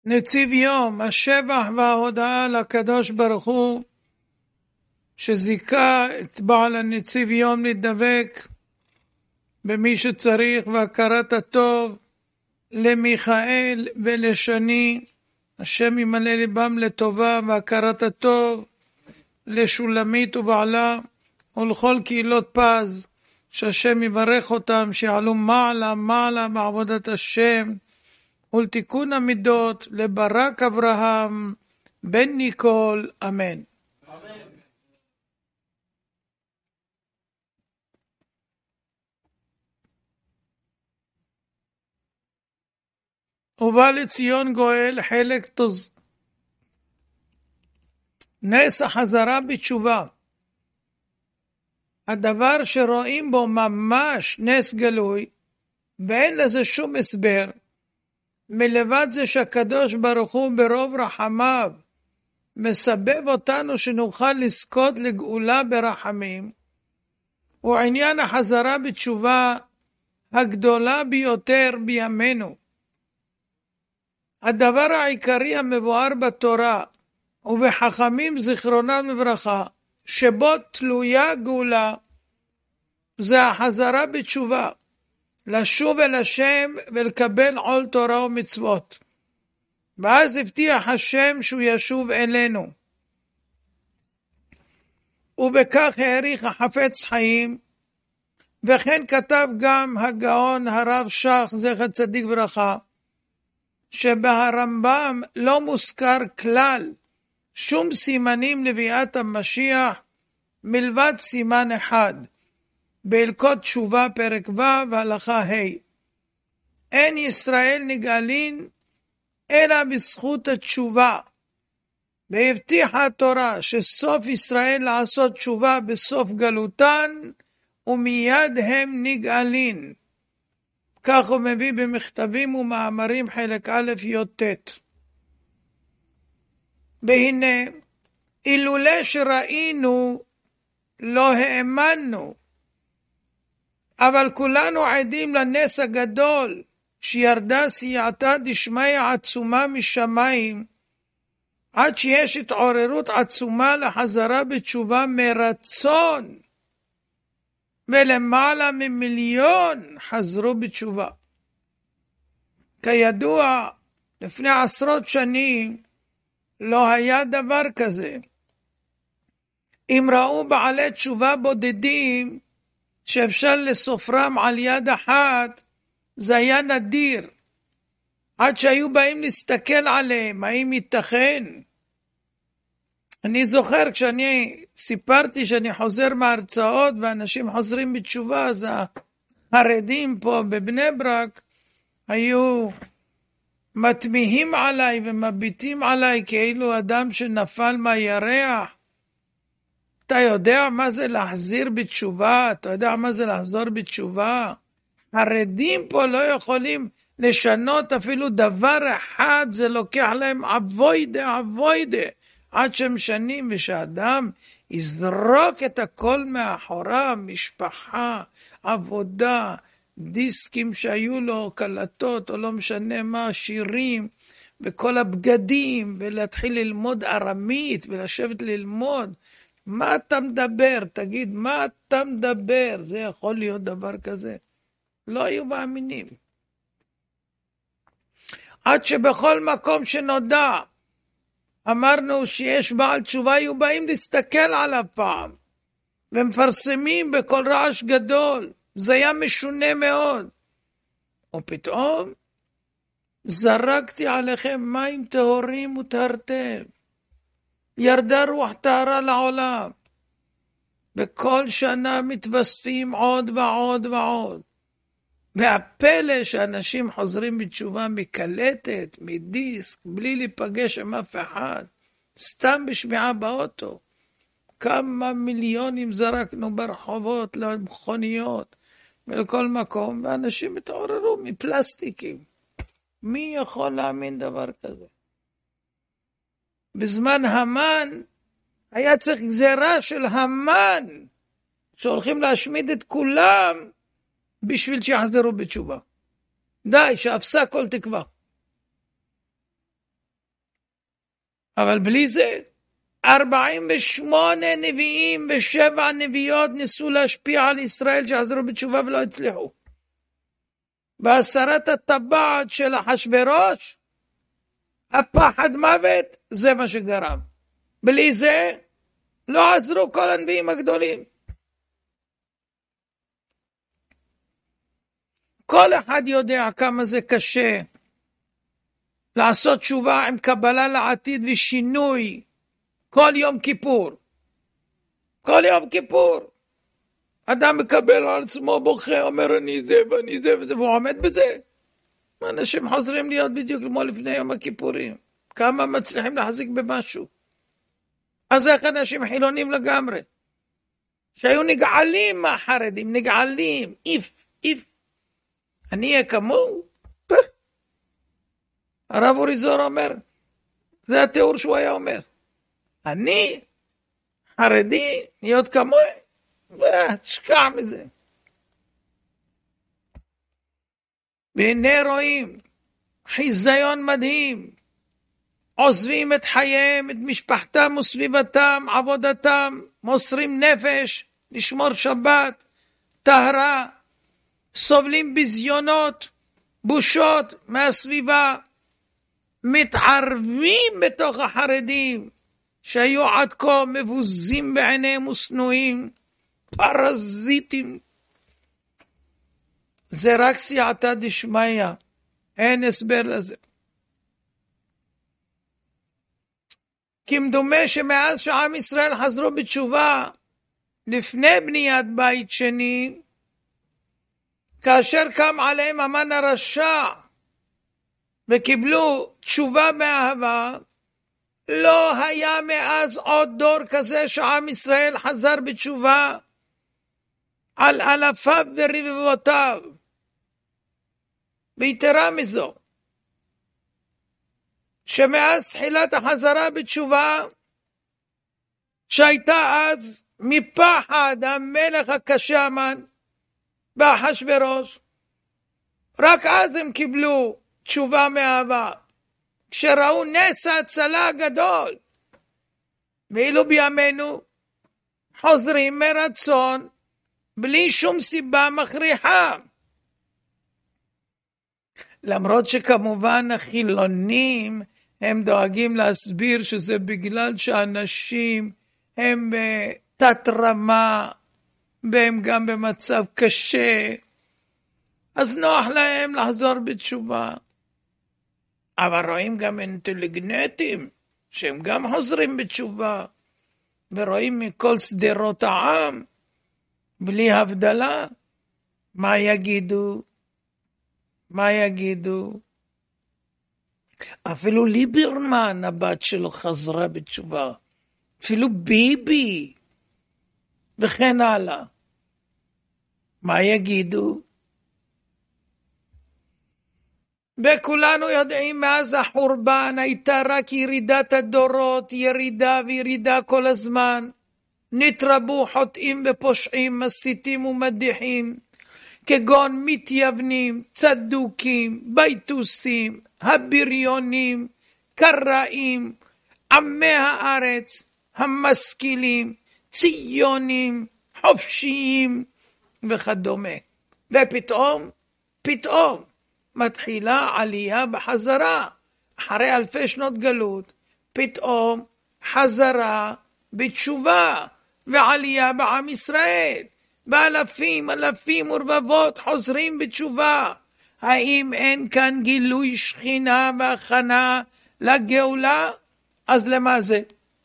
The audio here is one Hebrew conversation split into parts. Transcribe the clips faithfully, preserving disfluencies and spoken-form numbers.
נציב יום, השבח וההודעה לקדוש ברוך הוא, שזיכה את בעל הנציב יום לדבק במי שצריך, והכרת הטוב למיכאל ולשני, השם ימלא ליבם לטובה, והכרת הטוב לשולמית ובעלה ולכל קהילות פז, שהשם יברך אותם, שיעלו מעלה מעלה בעבודת השם ולתיקון המידות, לברק אברהם בן ניקול, אמן. ובא לציון גואל חלק תוז. נס החזרה בתשובה, הדבר שרואים בו ממש נס גלוי, ואין לזה שום הסבר, מלבד זה שהקדוש ברוך הוא ברוב רחמיו מסבב אותנו שנוכל לזכות לגאולה ברחמים, הוא עניין החזרה בתשובה הגדולה ביותר בימינו. הדבר העיקרי המבואר בתורה ובחכמים זיכרונם לברכה, שבו תלויה גאולה, זה החזרה בתשובה, לשוב אל השם ולקבל עול תורה ומצוות. ואז הבטיח השם שהוא ישוב אלינו, ובכך העריך החפץ חיים. וכן כתב גם הגאון הרב שך זכר צדיק ברכה, שבהרמב"ם לא מוזכר כלל שום סימנים לביאת המשיח מלבד סימן אחד, בהלכות תשובה פרק ו' והלכה ה', אין ישראל נגאלין אלא בזכות התשובה. והבטיחה התורה שסוף ישראל לעשות תשובה בסוף גלותן, ומיד הם נגאלין. כך הוא מביא במכתבים ומאמרים חלק א' י"ט. והנה, אילולא שראינו לא האמנו, אבל כולנו עדים לנס הגדול שירדה סייעתא דשמיא עצומה משמיים, עד שיש התעוררות עצומה לחזרה בתשובה מרצון, ולמעלה ממיליון חזרו בתשובה. כידוע, לפני עשרות שנים לא היה דבר כזה. אם ראו בעלי תשובה בודדים שאפשר לסופרם על יד אחת, זה היה נדיר, עד שהיו באים להסתכל עליהם, האם ייתכן? אני זוכר כשאני סיפרתי שאני חוזר מהרצאות ואנשים חוזרים בתשובה, אז החרדים פה בבני ברק היו מתמיהים עליי ומביטים עליי כאילו אדם שנפל מהירח. אתה יודע מה זה להחזיר בתשובה? אתה יודע מה זה לחזור בתשובה? חרדים פה לא יכולים לשנות אפילו דבר אחד, זה לוקח להם אבוידה, אבוידה, עד שהם שנים, ושאדם יזרוק את הכל מאחוריו, משפחה, עבודה, דיסקים שהיו לו, קלטות, או לא משנה מה, שירים, וכל הבגדים, ולהתחיל ללמוד ארמית, ולשבת ללמוד. מה אתה מדבר? תגיד, מה אתה מדבר? זה יכול להיות דבר כזה? לא היו מאמינים. עד שבכל מקום שנודע, אמרנו שיש בעל תשובה, היו באים להסתכל עליו פעם, ומפרסמים בכל רעש גדול. זה היה משונה מאוד. ופתאום זרקתי עליכם מים טהורים וטהרתם. ירדה רוח טהרה לעולם. בכל שנה מתווספים עוד ועוד ועוד. והפלא שאנשים חוזרים בתשובה מקלטת, מדיסק, בלי להיפגש עם אף אחד, סתם בשמיעה באוטו. כמה מיליונים זרקנו ברחובות, למכוניות, ולכל מקום, ואנשים התעוררו מפלסטיקים. מי יכול להאמין דבר כזה? בזמן המן, היה צריך גזירה של המן, שהולכים להשמיד את כולם, בשביל שיחזרו בתשובה. די, שאפסה כל תקווה. אבל בלי זה, ארבעים ושמונה נביאים ושבע נביאות ניסו להשפיע על ישראל שעזרו בתשובה ולא הצליחו. בהסרת הטבעת של אחשוורוש, הפחד מוות, זה מה שגרם. בלי זה, לא עזרו כל הנביאים הגדולים. כל אחד יודע כמה זה קשה לעשות תשובה עם קבלה לעתיד ושינוי כל יום כיפור. כל יום כיפור. אדם מקבל על עצמו בוכה, אומר אני זה ואני זה וזה, והוא עומד בזה. אנשים חוזרים להיות בדיוק כמו לפני יום הכיפורים. כמה מצליחים להחזיק במשהו. אז איך אנשים חילונים לגמרי, שהיו נגעלים מהחרדים, נגעלים, איף, איף. אני אהיה כמוהו? הרב אורי זוהר אומר, זה התיאור שהוא היה אומר. אני, חרדי, להיות כמוהו? תשכח מזה. והנה רואים, חיזיון מדהים, עוזבים את חייהם, את משפחתם וסביבתם, עבודתם, מוסרים נפש, לשמור שבת, טהרה, סובלים בזיונות, בושות מהסביבה, מתערבים בתוך החרדים, שהיו עד כה מבוזים בעיניהם ושנואים, פרזיטים. זה רק סייעתא דשמיא, אין הסבר לזה. כמדומה שמאז שעם ישראל חזרו בתשובה, לפני בניית בית שני, כאשר קם עליהם המן הרשע, וקיבלו תשובה מאהבה, לא היה מאז עוד דור כזה שעם ישראל חזר בתשובה, על אלפיו ורבבותיו. ויתרה מזו, שמאז תחילת החזרה בתשובה, שהייתה אז מפחד המלך הקשה המן, באחשוורוש, רק אז הם קיבלו תשובה מאהבה, כשראו נס ההצלה הגדול. ואילו בימינו חוזרים מרצון, בלי שום סיבה מכריחה. למרות שכמובן החילונים הם דואגים להסביר שזה בגלל שאנשים הם בתת רמה, והם גם במצב קשה, אז נוח להם לחזור בתשובה. אבל רואים גם אינטליגנטים, שהם גם חוזרים בתשובה, ורואים מכל סדרות העם, בלי הבדלה. מה יגידו? מה יגידו? אפילו ליברמן, הבת שלו, חזרה בתשובה. אפילו ביבי, וכן הלאה. מה יגידו? וכולנו יודעים, מאז החורבן הייתה רק ירידת הדורות, ירידה וירידה כל הזמן. נתרבו חוטאים ופושעים, מסיתים ומדיחים, כגון מתייוונים, צדוקים, ביתוסים, הבריונים, קראים, עמי הארץ, המשכילים, ציונים, חופשיים וכדומה. ופתאום, פתאום, מתחילה עלייה בחזרה. אחרי אלפי שנות גלות, פתאום חזרה בתשובה ועלייה בעם ישראל. באלפים, אלפים ורבבות חוזרים בתשובה. האם אין כאן גילוי שכינה והכנה לגאולה? אז למה זה?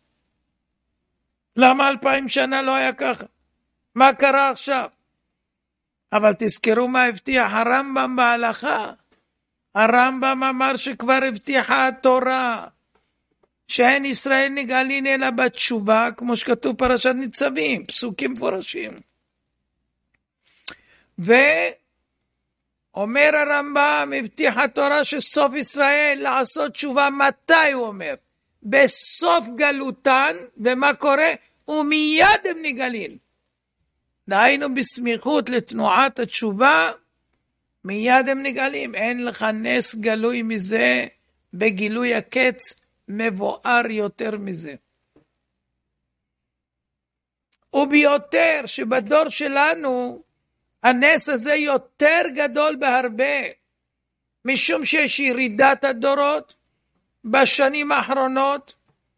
למה אלפיים שנה לא היה ככה? מה קרה עכשיו? אבל תזכרו מה הבטיח הרמב"ם בהלכה. הרמב"ם אמר שכבר הבטיחה התורה, שאין ישראל נגאלין אלא בתשובה, כמו שכתוב פרשת ניצבים, פסוקים מפורשים. ואומר הרמב"ם, הבטיחה התורה שסוף ישראל לעשות תשובה. מתי הוא אומר? בסוף גלותן. ומה קורה? ומיד הם נגאלין. דהיינו בסמיכות לתנועת התשובה, מיד הם נגאלים. אין לך נס גלוי מזה בגילוי הקץ מבואר יותר מזה. וביותר שבדור שלנו הנס הזה יותר גדול בהרבה, משום שיש ירידת הדורות בשנים האחרונות,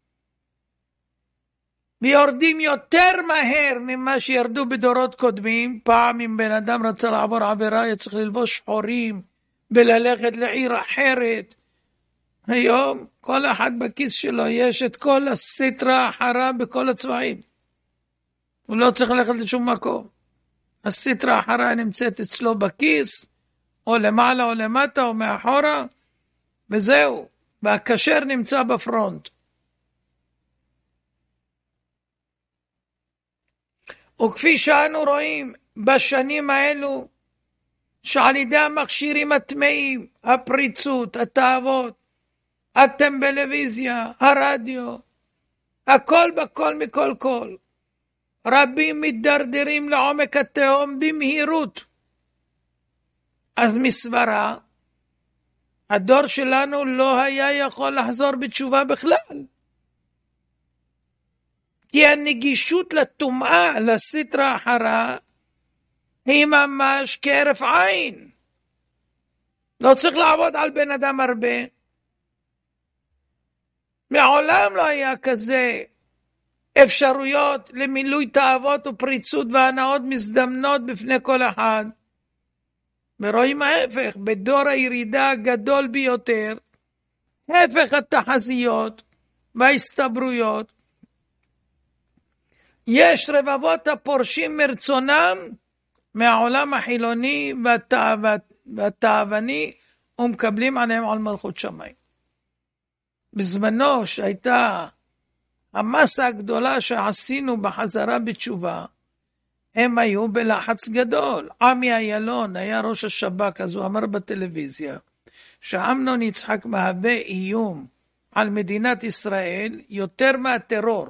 ויורדים יותר מהר ממה שירדו בדורות קודמים. פעם אם בן אדם רצה לעבור עבירה היה צריך ללבוש שחורים וללכת לעיר אחרת. היום כל אחד בכיס שלו יש את כל הסטרה האחרה בכל הצבעים, הוא לא צריך ללכת לשום מקום. הסטרה האחרה נמצאת אצלו בכיס, או למעלה או למטה או מאחורה, וזהו, והקשר נמצא בפרונט. וכפי שאנו רואים בשנים האלו, שעל ידי המכשירים הטמאים, הפריצות, התאוות, הטלוויזיה, הרדיו, הכל בכל מכל כל, רבים מתדרדרים לעומק התהום במהירות. אז מסברה, הדור שלנו לא היה יכול לחזור בתשובה בכלל. כי הנגישות לטומאה, לסטרה האחרה, היא ממש כהרף עין. לא צריך לעבוד על בן אדם הרבה. מעולם לא היה כזה אפשרויות למילוי תאוות ופריצות והנאות מזדמנות בפני כל אחד. ורואים ההפך, בדור הירידה הגדול ביותר, הפך התחזיות וההסתברויות, יש רבבות הפורשים מרצונם מהעולם החילוני והתאווני, ומקבלים עליהם על מלכות שמיים. בזמנו שהייתה המסה הגדולה שעשינו בחזרה בתשובה, הם היו בלחץ גדול. עמי איילון היה ראש השב"כ, אז הוא אמר בטלוויזיה, שאמנון יצחק מהווה איום על מדינת ישראל יותר מהטרור.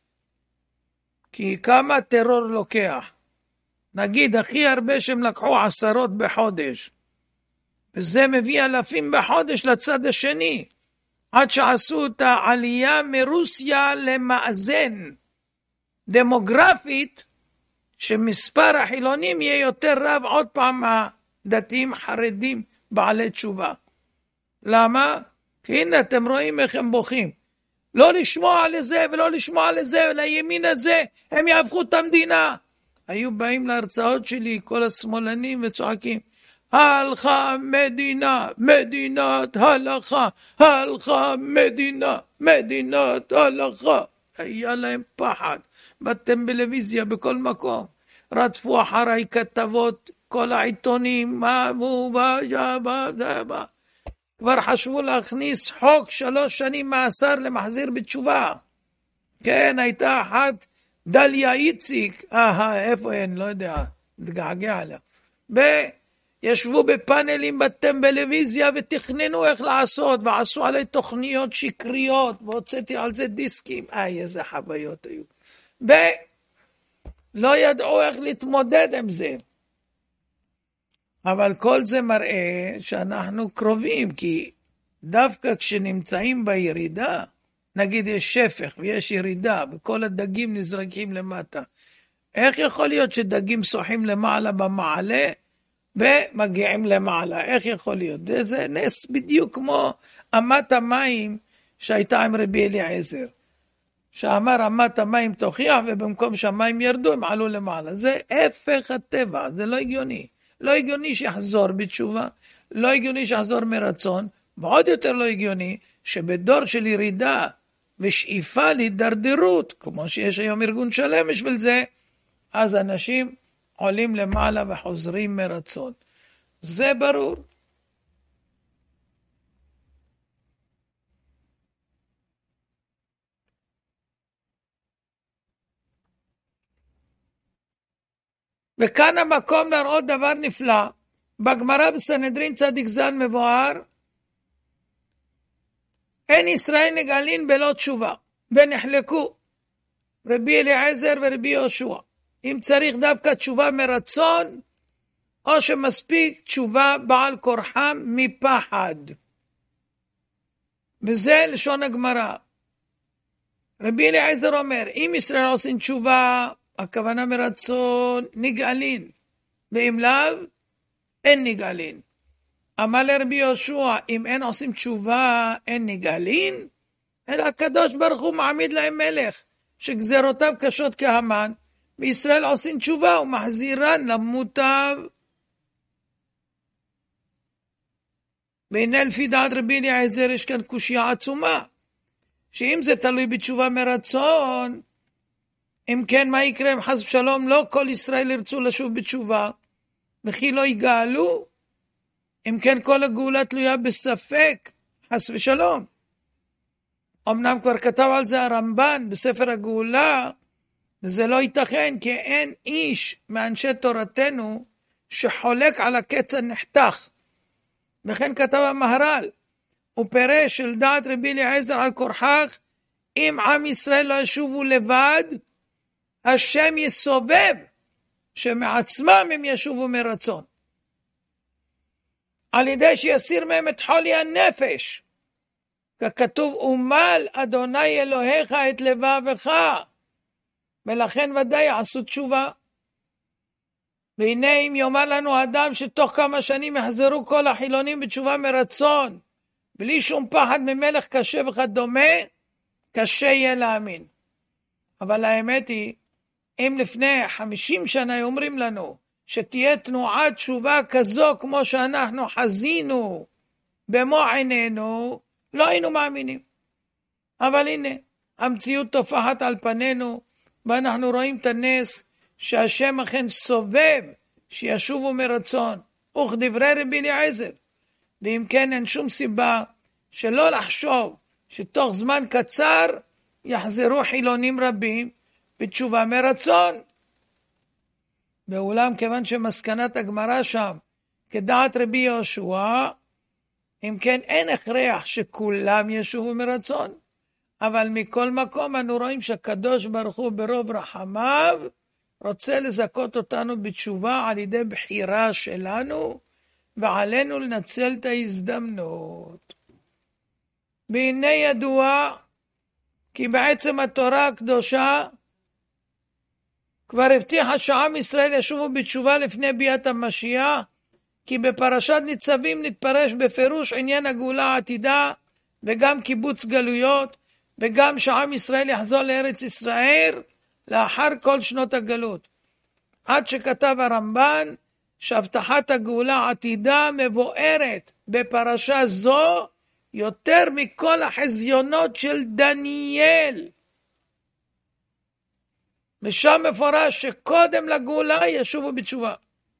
כי כמה טרור לוקח? נגיד הכי הרבה שהם לקחו עשרות בחודש, וזה מביא אלפים בחודש לצד השני, עד שעשו את העלייה מרוסיה למאזן דמוגרפית, שמספר החילונים יהיה יותר רב עוד פעם מהדתיים חרדים בעלי תשובה. למה? כי הנה אתם רואים איך הם בוכים. לא לשמוע לזה ולא לשמוע לזה, לימין הזה, הם יהפכו את המדינה. היו באים להרצאות שלי כל השמאלנים וצועקים, הלכה מדינה, מדינת הלכה, הלכה מדינה, מדינת הלכה. היה להם פחד, באתם בטלוויזיה בכל מקום, רדפו אחרי כתבות, כל העיתונים, מה הוא בא, בא, בא, בא. כבר חשבו להכניס חוק שלוש שנים מאסר למחזיר בתשובה. כן, הייתה אחת, דליה איציק, אה, איפה אין, לא יודע, תגעגע עליה. וישבו בפאנלים בטלוויזיה ותכננו איך לעשות, ועשו עלי תוכניות שקריות, והוצאתי על זה דיסקים. איי, איזה חוויות היו. ולא ידעו איך להתמודד עם זה. אבל כל זה מראה שאנחנו קרובים, כי דווקא כשנמצאים בירידה, נגיד יש שפך ויש ירידה, וכל הדגים נזרקים למטה, איך יכול להיות שדגים שוחים למעלה במעלה, ומגיעים למעלה? איך יכול להיות? זה, זה נס בדיוק כמו אמת המים שהייתה עם רבי אליעזר, שאמר אמת המים תוכיח, ובמקום שהמים ירדו הם עלו למעלה. זה הפך הטבע, זה לא הגיוני. לא הגיוני שיחזור בתשובה, לא הגיוני שיחזור מרצון, ועוד יותר לא הגיוני שבדור של ירידה ושאיפה להידרדרות, כמו שיש היום ארגון שלם בשביל זה, אז אנשים עולים למעלה וחוזרים מרצון. זה ברור. וכאן המקום להראות דבר נפלא. בגמרא בסנהדרין צדיק זן מבואר, אין ישראל נגאלין בלא תשובה, ונחלקו רבי אליעזר ורבי יהושע, אם צריך דווקא תשובה מרצון, או שמספיק תשובה בעל כורחם מפחד. וזה לשון הגמרא. רבי אליעזר אומר, אם ישראל עושים תשובה, הכוונה מרצון, נגאלין, ואם לאו, אין נגאלין. אמר לרבי יהושע, אם אין עושים תשובה, אין נגאלין, אלא הקדוש ברוך הוא מעמיד להם מלך, שגזרותיו קשות כהמן, וישראל עושים תשובה ומחזירן למוטב. והנה לפי דעת רבי אליעזר יש כאן קושיה עצומה, שאם זה תלוי בתשובה מרצון, אם כן מה יקרה אם חס ושלום לא כל ישראל ירצו לשוב בתשובה, וכי לא יגאלו, אם כן כל הגאולה תלויה בספק, חס ושלום. אמנם כבר כתב על זה הרמב"ן בספר הגאולה, וזה לא ייתכן כי אין איש מאנשי תורתנו שחולק על הקץ הנחתך. וכן כתב המהר"ל, הוא פירש של דעת רבי אליעזר על כורחך, אם עם ישראל לא ישובו לבד, השם יסובב, שמעצמם הם ישובו מרצון. על ידי שיסיר מהם את חולי הנפש, ככתוב, ומל אדוני אלוהיך את לבבך, ולכן ודאי יעשו תשובה. והנה אם יאמר לנו אדם שתוך כמה שנים יחזרו כל החילונים בתשובה מרצון, בלי שום פחד ממלך קשה וכדומה, קשה יהיה להאמין. אבל האמת היא, אם לפני חמישים שנה אומרים לנו, שתהיה תנועת תשובה כזו כמו שאנחנו חזינו במו עינינו, לא היינו מאמינים. אבל הנה, המציאות תופחת על פנינו, ואנחנו רואים את הנס שהשם אכן סובב שישובו מרצון, וכדברי רבי אליעזר. ואם כן אין שום סיבה שלא לחשוב שתוך זמן קצר יחזרו חילונים רבים בתשובה מרצון. ואולם כיוון שמסקנת הגמרא שם כדעת רבי יהושע, אם כן אין הכרח שכולם ישובו מרצון, אבל מכל מקום אנו רואים שהקדוש ברוך הוא ברוב רחמיו רוצה לזכות אותנו בתשובה על ידי בחירה שלנו, ועלינו לנצל את ההזדמנות. והנה ידוע כי בעצם התורה הקדושה כבר הבטיחה שעם ישראל ישובו בתשובה לפני ביאת המשיח, כי בפרשת ניצבים נתפרש בפירוש עניין הגאולה העתידה, וגם קיבוץ גלויות, וגם שעם ישראל יחזור לארץ ישראל לאחר כל שנות הגלות. עד שכתב הרמב"ן שהבטחת הגאולה העתידה מבוארת בפרשה זו יותר מכל החזיונות של דניאל. ושם מפורש שקודם לגאולה ישובו בתשובה.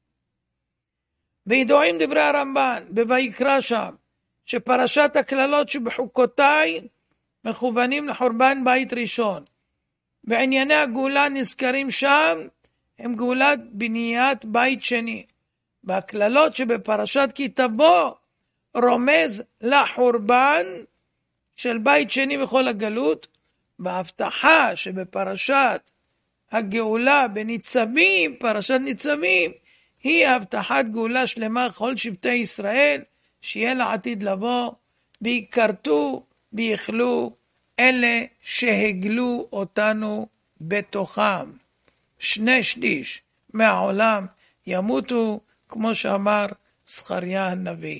וידועים דברי הרמב"ן בויקרא שם, שפרשת הכללות שבחוקותיי מכוונים לחורבן בית ראשון. וענייני הגאולה נזכרים שם הם גאולת בניית בית שני. והכללות שבפרשת כי תבוא רומז לחורבן של בית שני בכל הגלות, וההבטחה שבפרשת הגאולה בניצבים, פרשת ניצבים, היא הבטחת גאולה שלמה כל שבטי ישראל, שיהיה לעתיד לבוא, ויקרתו ויכלו אלה שהגלו אותנו בתוכם. שני שליש מהעולם ימותו, כמו שאמר זכריה הנביא.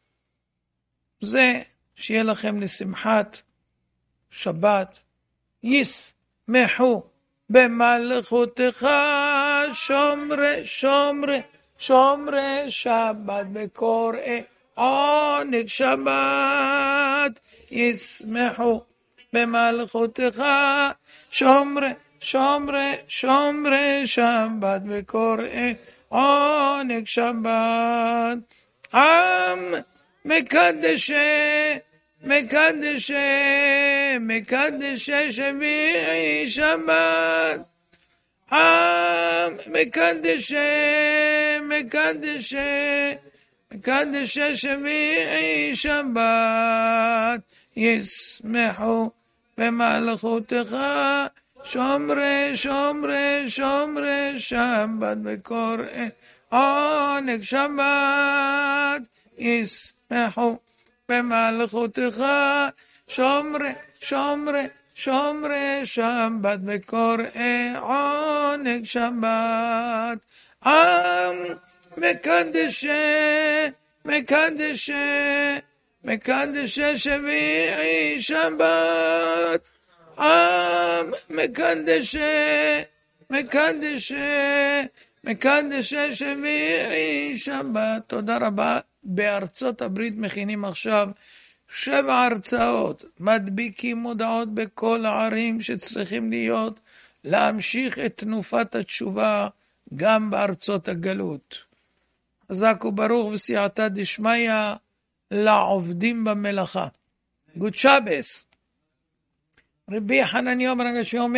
זה שיהיה לכם לשמחת שבת, ישמחו במלכותך שומרי שומרי שומרי שבת בקוראי עונג שבת, ישמחו במלכותך שומרי שומרי שומרי שבת בקוראי עונג שבת. עם מקדשי מקדשי מקדשי שביעי שבת, עם מקדשי מקדשי מקדשי שביעי שבת, ישמחו במלכותך שומרי שומרי שומרי שבת בקוראי עונג שבת, ישמחו במלכותך, שומרי, שומרי, שומרי שבת וקוראי עונג שבת. עם מקדשי, מקדשי, מקדשי שביעי שבת. עם מקדשי, מקדשי, מקדשי שביעי שבת. תודה רבה. בארצות הברית מכינים עכשיו שבע הרצאות, מדביקים מודעות בכל הערים שצריכים להיות, להמשיך את תנופת התשובה גם בארצות הגלות. חזק וברוך וסייעתא דשמיא לעובדים במלאכה. גוד שבס. רבי חנניה בן עקשיא אומר